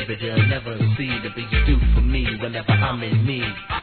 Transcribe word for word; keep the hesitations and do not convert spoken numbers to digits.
baby, they'll never see the things you do for me whenever I'm in need.